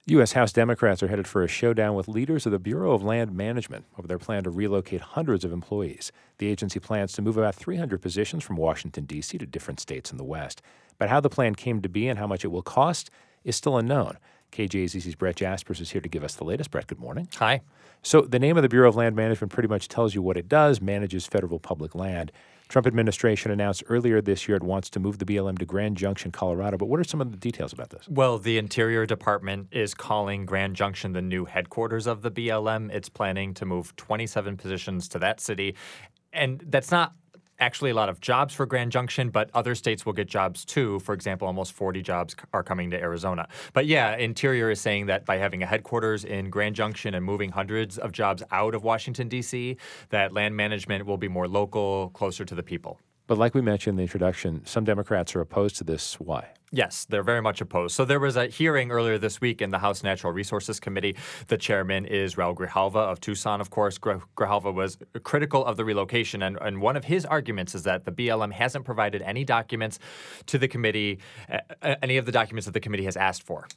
U.S. House Democrats are headed for a showdown with leaders of the Bureau of Land Management over their plan to relocate hundreds of employees. The agency plans to move about 300 positions from Washington, D.C. to different states in the West. But how the plan came to be and how much it will cost is still unknown. KJZZ's Brett Jaspers is here to give us the latest. Brett, good morning. Hi. So the name of the Bureau of Land Management pretty much tells you what it does, manages federal public land. Trump administration announced earlier this year it wants to move the BLM to Grand Junction, Colorado. But what are some of the details about this? Well, the Interior Department is calling Grand Junction the new headquarters of the BLM. It's planning to move 27 positions to that city. And that's not actually a lot of jobs for Grand Junction, but other states will get jobs too. For example, almost 40 jobs are coming to Arizona. But yeah, Interior is saying that by having a headquarters in Grand Junction and moving hundreds of jobs out of Washington, D.C., that land management will be more local, closer to the people. But like we mentioned in the introduction, some Democrats are opposed to this. Why? Yes, they're very much opposed. So there was a hearing earlier this week in the House Natural Resources Committee. The chairman is Raul Grijalva of Tucson, of course. Grijalva was critical of the relocation, and one of his arguments is that the BLM hasn't provided any documents to the committee, any of the documents that the committee has asked for.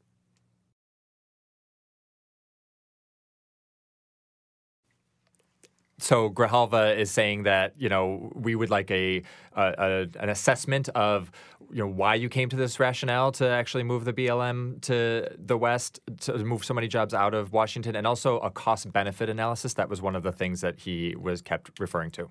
So Grijalva is saying that, we would like an assessment of, why you came to this rationale to actually move the BLM to the West, to move so many jobs out of Washington, and also a cost-benefit analysis. That was one of the things that he was kept referring to.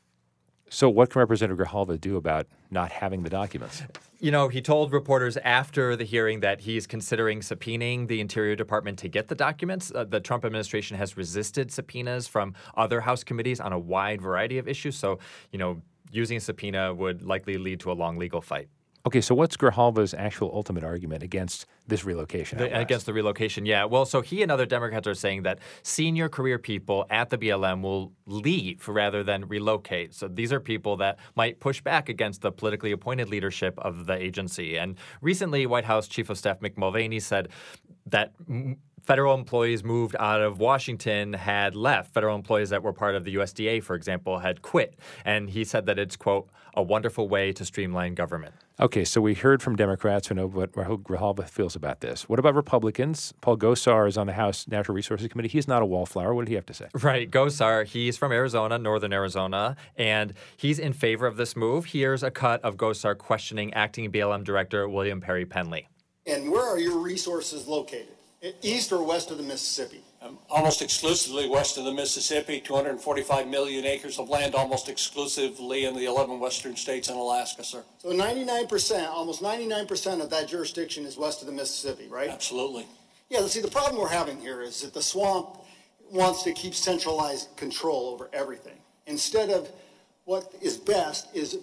So what can Representative Grijalva do about not having the documents? He told reporters after the hearing that he's considering subpoenaing the Interior Department to get the documents. The Trump administration has resisted subpoenas from other House committees on a wide variety of issues. So, using a subpoena would likely lead to a long legal fight. Okay, so what's Grijalva's actual ultimate argument against this relocation? Against the relocation, yeah. Well, so he and other Democrats are saying that senior career people at the BLM will leave rather than relocate. So these are people that might push back against the politically appointed leadership of the agency. And recently, White House Chief of Staff Mick Mulvaney said that federal employees moved out of Washington had left. Federal employees that were part of the USDA, for example, had quit. And he said that it's, quote, a wonderful way to streamline government. Okay, so we heard from Democrats who know what Grijalva feels about this. What about Republicans? Paul Gosar is on the House Natural Resources Committee. He's not a wallflower. What did he have to say? Right, Gosar, he's from Arizona, northern Arizona, and he's in favor of this move. Here's a cut of Gosar questioning acting BLM Director William Perry Penley. And where are your resources located? East or west of the Mississippi? Almost exclusively west of the Mississippi, 245 million acres of land, almost exclusively in the 11 western states and Alaska, sir. So 99%, almost 99% of that jurisdiction is west of the Mississippi, right? Absolutely. Yeah, see, the problem we're having here is that the swamp wants to keep centralized control over everything. Instead of what is best is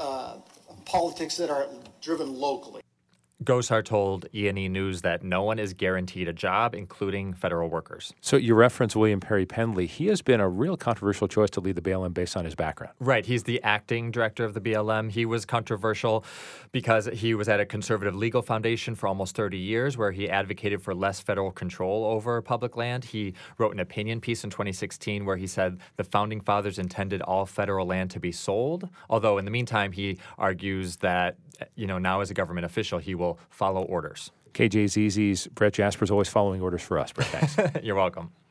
politics that are driven locally. Gosar told E&E News that no one is guaranteed a job, including federal workers. So you reference William Perry Penley. He has been a real controversial choice to lead the BLM based on his background. Right. He's the acting director of the BLM. He was controversial because he was at a conservative legal foundation for almost 30 years where he advocated for less federal control over public land. He wrote an opinion piece in 2016 where he said the founding fathers intended all federal land to be sold. Although in the meantime, he argues that, now as a government official, he will follow orders. KJZZ's Brett Jaspers always following orders for us. Brett, thanks. You're welcome.